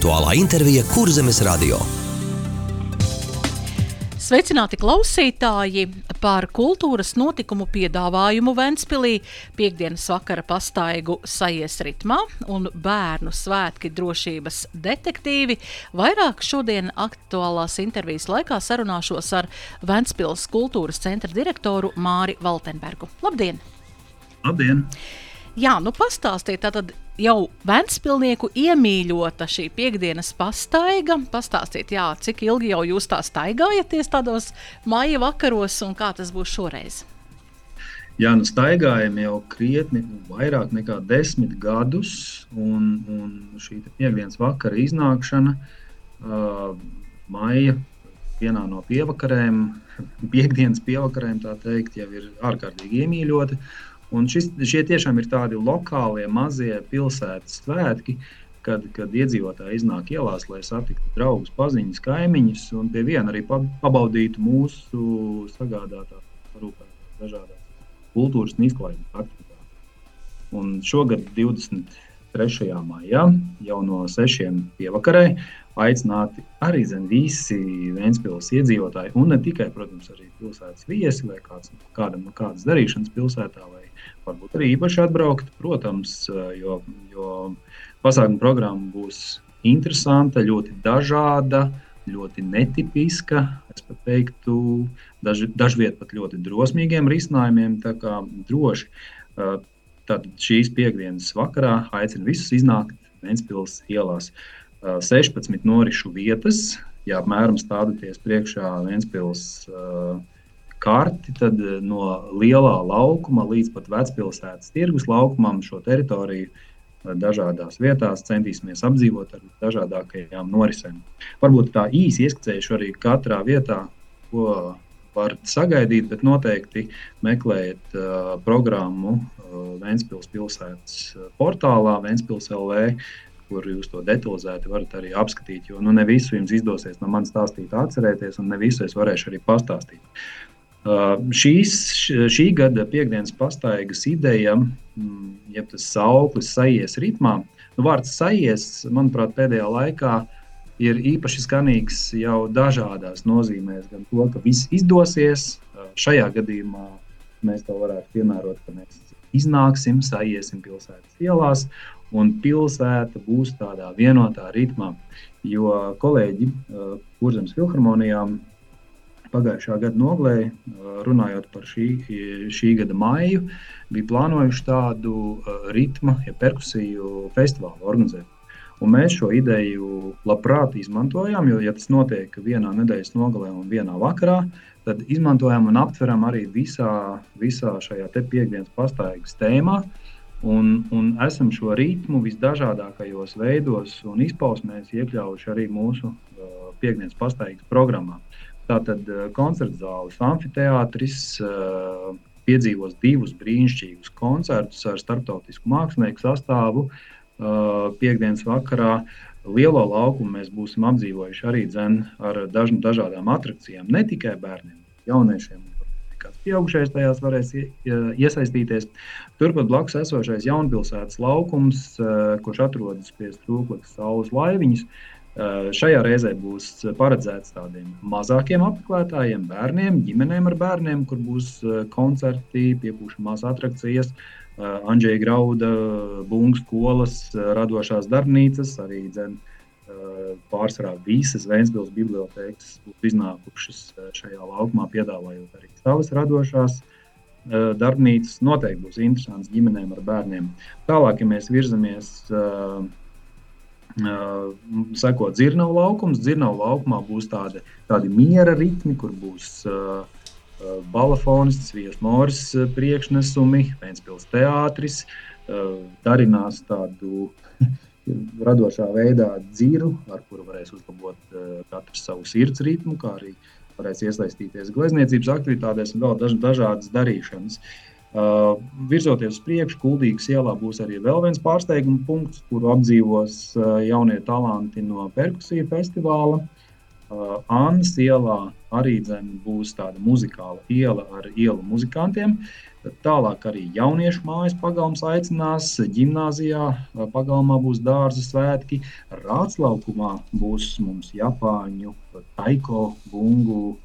Aktuālā intervija Kurzemes radio. Sveicināti klausītāji! Par kultūras notikumu piedāvājumu Ventspilī, piektdienas vakara pastaigu Sajies ritmā un bērnu svētki drošības detektīvi vairāk šodien aktuālās intervijas laikā sarunāšos ar Ventspils kultūras centra direktoru Māri Valtenbergu. Labdien! Labdien! Jā, pastāstiet, tātad jau ventspilnieku iemīļota šī piektdienas pastaiga. Pastāstiet, cik ilgi jau jūs tā staigājaties tādos maija vakaros un kā tas būs šoreiz? Jā, staigājam jau krietni vairāk nekā 10 gadus, un šī piektdienas vakara iznākšana maija vienā no pievakarēm, piektdienas pievakarēm, tā teikt, jau ir ārkārtīgi iemīļota. Un šie tiešām ir tādi lokālie, mazie pilsētas svētki, kad iedzīvotāji iznāk ielās, lai satiktu draugus, paziņas, kaimiņus un pie viena arī pabaudītu mūsu sagādātās, parūpētās dažādās kultūras un izklaides aktivitātes. Un šogad 23. maijā jau no 6 pievakarē aicināti arī visi Ventspils iedzīvotāji un ne tikai, protams, arī pilsētas viesi vai kādas darīšanas pilsētā vai varbūt arī īpaši atbraukt, protams, jo pasākuma programma būs interesanta, ļoti dažāda, ļoti netipiska, es pat teiktu, dažviet pat ļoti drosmīgiem risinājumiem, tā kā droši. Tātad šīs piektdienas vakarā aicinu visus iznākt Ventspils ielās. 16 norišu vietas, ja apmēram stādoties priekšā Ventspils karti, tad no lielā laukuma līdz pat Vecpilsētas tirgus laukumam šo teritoriju dažādās vietās centīsimies apdzīvot ar dažādākajām norisēm. Varbūt tā īsi ieskicējuši arī katrā vietā, ko var sagaidīt, bet noteikti meklējiet programmu Ventspils pilsētas portālā Ventspils LV, kur jūs to detalizēti varat arī apskatīt, jo ne visu jums izdosies no manis stāstīt atcerēties, un ne visu es varēšu arī pastāstīt. Šī gada piektdienas pastaigas ideja, ja tas sauklis Sajies ritmā, vārds Sajies, manuprāt, pēdējā laikā ir īpaši skanīgs jau dažādās nozīmēs, gan to, ka viss izdosies. Šajā gadījumā mēs to varētu piemērot, ka mēs iznāksim, saiesim pilsētas ielās, un pilsēta būs tādā vienotā ritmā, jo kolēģi Kurzemes filharmonijām pagājušā gada nogalē, runājot par šī gada maiju, bija plānojuši tādu ritma, perkusiju festivālu organizēt. Un mēs šo ideju labprāt izmantojām, jo, ja tas notiek vienā nedēļas nogalē un vienā vakarā, tad izmantojam un aptveram arī visā šajā te piektdienas pastaigas tēmā. Un esam šo ritmu visdažādākajos veidos un izpausmēs iekļaujuši arī mūsu piektdienas pastaigas programmā. Tātad koncerta zāles amfiteātris piedzīvos 2 brīnišķīgus koncertus ar starptautisku mākslinieku sastāvu. Piektdienas vakarā lielo laukumu mēs būsim apdzīvojuši arī ar dažādām atrakcijām, ne tikai bērniem, jauniešiem. Kāds pieaugušais tajās varēs iesaistīties. Turpat blakus esošais Jaunpilsētas laukums, kurš atrodas pie Strūklakas saules laiviņas, šajā reizē būs paredzēts tādiem mazākiem apmeklētājiem, bērniem, ģimenēm ar bērniem, kur būs koncerti, piepūšamās atrakcijas, Andžeja Grauda, Bungu skolas, radošās darbnīcas, arī pārsvarā visas Ventspils bibliotēkas būs iznākušas šajā laukumā, piedāvājot arī savas radošās darbnīcas. Noteikti būs interesants ģimenēm ar bērniem. Tālāk, ja mēs virzamies sekot Dzirnavu laukums, Dzirnavu laukumā būs tādi miera ritmi, kur būs balafonists, Vijas Moris priekšnesumi, Ventspils teātris, darinās tādu radošā veidā dziru, ar kuru varēs uzlabot katrs savu sirds ritmu, kā arī varēs iesaistīties glezniecības aktivitātēs un vēl dažādas darīšanas. Virzoties uz priekšu, Kuldīgas ielā būs arī vēl viens pārsteiguma punkts, kuru apdzīvos jaunie talanti no perkusiju festivāla. Annas ielā arī būs tāda muzikāla iela ar ielu muzikantiem. Tālāk arī jauniešu mājas pagalms aicinās, ģimnāzijā pagalmā būs dārza svētki, Rāclaukumā būs mums Japāņu taiko bungu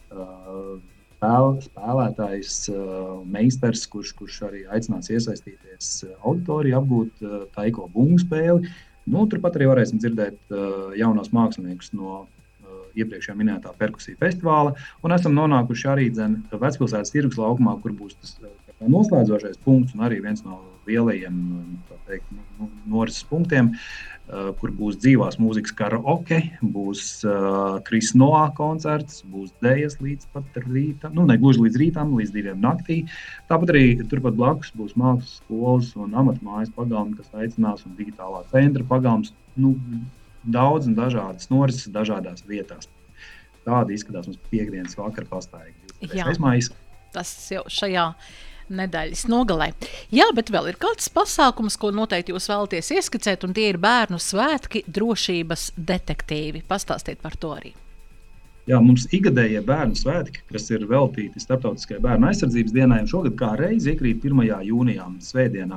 spēlētājs, meistars, kurš arī aicinās iesaistīties auditoriju, apgūt taiko bungu spēli. Turpat arī varēsim dzirdēt jaunos māksliniekus no iepriekšējā minētā perkusija festivāla, un esam nonākuši arī Vecpilsētas tirgus laukumā, kur būs tas noslēdzošais punkts un arī viens no lielajiem norises punktiem, kur būs dzīvās mūzikas karaoke, būs Kris Noā koncerts, būs dējas līdz pat rītam, ne gluži līdz rītam, līdz 2 naktī. Tāpat arī turpat blakus būs mākslas skolas un amatmājas pagalmi, kas aicinās, un digitālā centra pagalms, daudz un dažādas norises dažādās vietās. Tāda izskatās mums piekdienas vakara pastaiga. Jā, tas jau šajā nedēļas nogalē. Jā, bet vēl ir kāds pasākums, ko noteikti jūs vēlaties ieskicēt, un tie ir bērnu svētki drošības detektīvi. Pastāstiet par to arī. Jā, mums ikgadējie bērnu svētki, kas ir veltīti Starptautiskajai bērnu aizsardzības dienai, un šogad kā reizi iekrīt 1. jūnijā, svētdienā.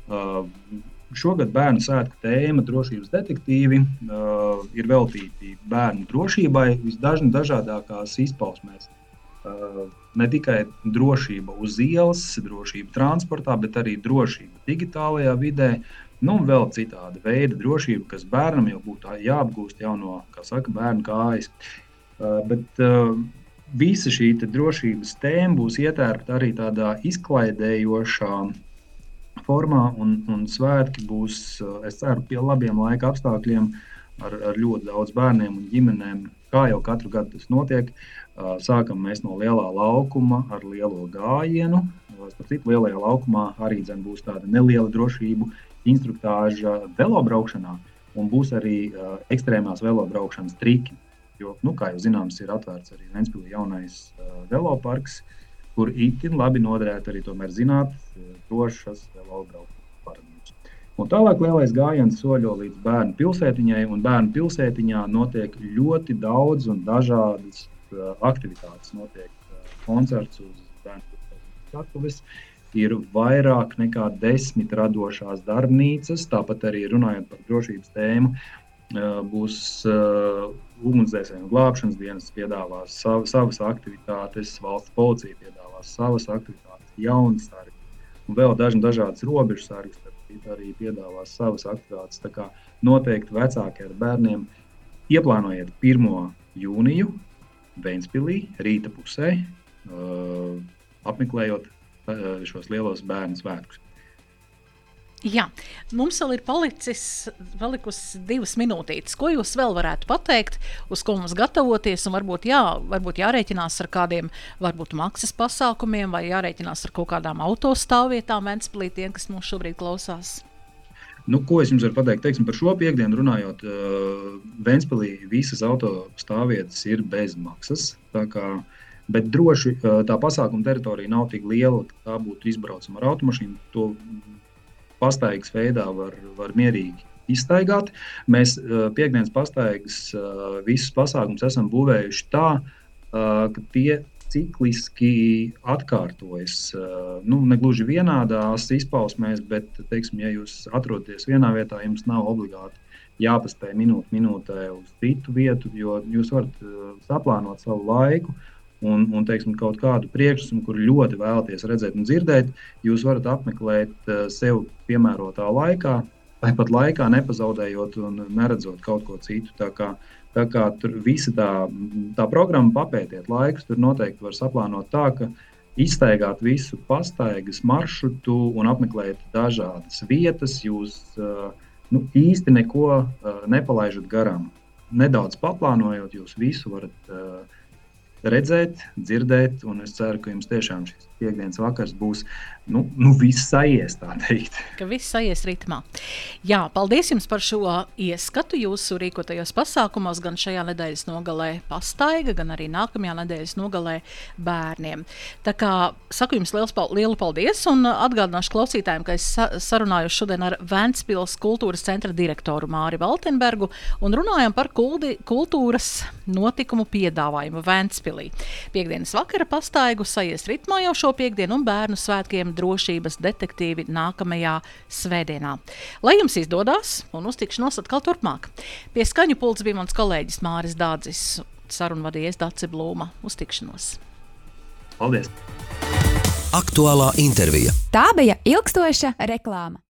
Šogad bērnu svētku tēma drošības detektīvi ir veltīti bērnu drošībai visdažādākās izpausmēs. Ne tikai drošība uz ielas, drošība transportā, bet arī drošība digitālajā vidē, un vēl citāda veida drošība, kas bērnam jau būtu jāapgūst jau no, bērnu kājas. Bet visa šī drošības tēma būs ietērpta arī tādā izklaidējošā formā, un svētki būs, es ceru, pie labiem laika apstākļiem ar ļoti daudz bērniem un ģimenēm, kā jau katru gadu tas notiek. Sākam mēs no lielā laukuma ar lielo gājienu. Starp citu, lielajā laukumā arī būs tāda neliela drošību instruktāža velobraukšanā, un būs arī ekstrēmās velobraukšanas triki. Jo, kā jau zināms, ir atvērts arī Ventspilī jaunais veloparks, kur itin labi noderētu arī tomēr zināt drošas velobraukšanas paradīzes. Un tālāk lielais gājiens soļo līdz Bērnu pilsētiņai, un Bērnu pilsētiņā notiek ļoti daudz un dažādas aktivitātes. Notiek koncerts uz Bērnu pilsētiņas skatuves, ir vairāk nekā 10 radošās darbnīcas, tāpat arī runājot par drošības tēmu, būs ugunsdzēsēju un glābšanas dienas piedāvās savas aktivitātes, valsts policija piedāvās savas aktivitātes, jaunas sargi, un vēl dažādas robežu sargas arī piedāvās savas aktivitātes. Tā kā noteikti vecāki ar bērniem ieplānojiet 1. jūniju Ventspilī rīta pusē, apmeklējot šos lielos bērnu svētkus. Jā, mums vēl ir palikusi 2 minūtītes. Ko jūs vēl varētu pateikt, uz ko mums gatavoties, un varbūt jārēķinās ar kādiem varbūt maksas pasākumiem vai jārēķinās ar kaut kādām autostāvvietām Ventspilī tiem, kas mūs šobrīd klausās? Ko es jums varu pateikt? Teiksim, par šo piekdienu runājot, Ventspilī visas autostāvvietas ir bez maksas, bet droši tā pasākuma teritorija nav tik liela, ka tā būtu izbraucama ar automašīnu. To pastaigas veidā var mierīgi izstaigāt. Mēs piekdienas pastaigas visus pasākumus esam būvējuši tā, ka tie cikliski atkārtojas. Ne gluži vienādās izpausmēs, bet, teiksim, ja jūs atrodaties vienā vietā, jums nav obligāti jāpaspēj minūtē uz citu vietu, jo jūs varat saplānot savu laiku. Un teiksim, kaut kādu priekšnesumu, kur ļoti vēlaties redzēt un dzirdēt, jūs varat apmeklēt sev piemērotā laikā, tāpat laikā nepazaudējot un neredzot kaut ko citu. Tā kā tur visa tā programma papētiet laikus, tur noteikti var saplānot tā, ka izstaigāt visu pastaigas maršrutu un apmeklēt dažādas vietas, jūs īsti neko nepalaižat garām. Nedaudz paplānojot, jūs visu varat redzēt, dzirdēt, un es ceru, ka jums tiešām šis piekdienas vakars būs viss sajies, tā teikt. Ka viss sajies ritmā. Jā, paldies jums par šo ieskatu jūsu rīkotajos pasākumos, gan šajā nedēļas nogalē pastaiga, gan arī nākamajā nedēļas nogalē bērniem. Tā kā saku jums lielu paldies, un atgādināšu klausītājiem, ka es sarunāju šodien ar Ventspils kultūras centra direktoru Māri Valtenbergu, un runājam par kultūras notikumu piedāvājumu Ventspilī. Piektdienas vakara pastaigu Sajies ritmā jau šo piekdienu un bērnu svētkiem drošības detektīvi nākamajā svētdienā. Lai jums izdodas un uz tikšanos atkal turpmāk. Pie skaņu pults bija mans kolēģis Māris Dādzis, sarunvadījies Dace Blūma. Uz tikšanos. Paldies! Aktuālā intervija. Tā bija ilgstoša reklāma.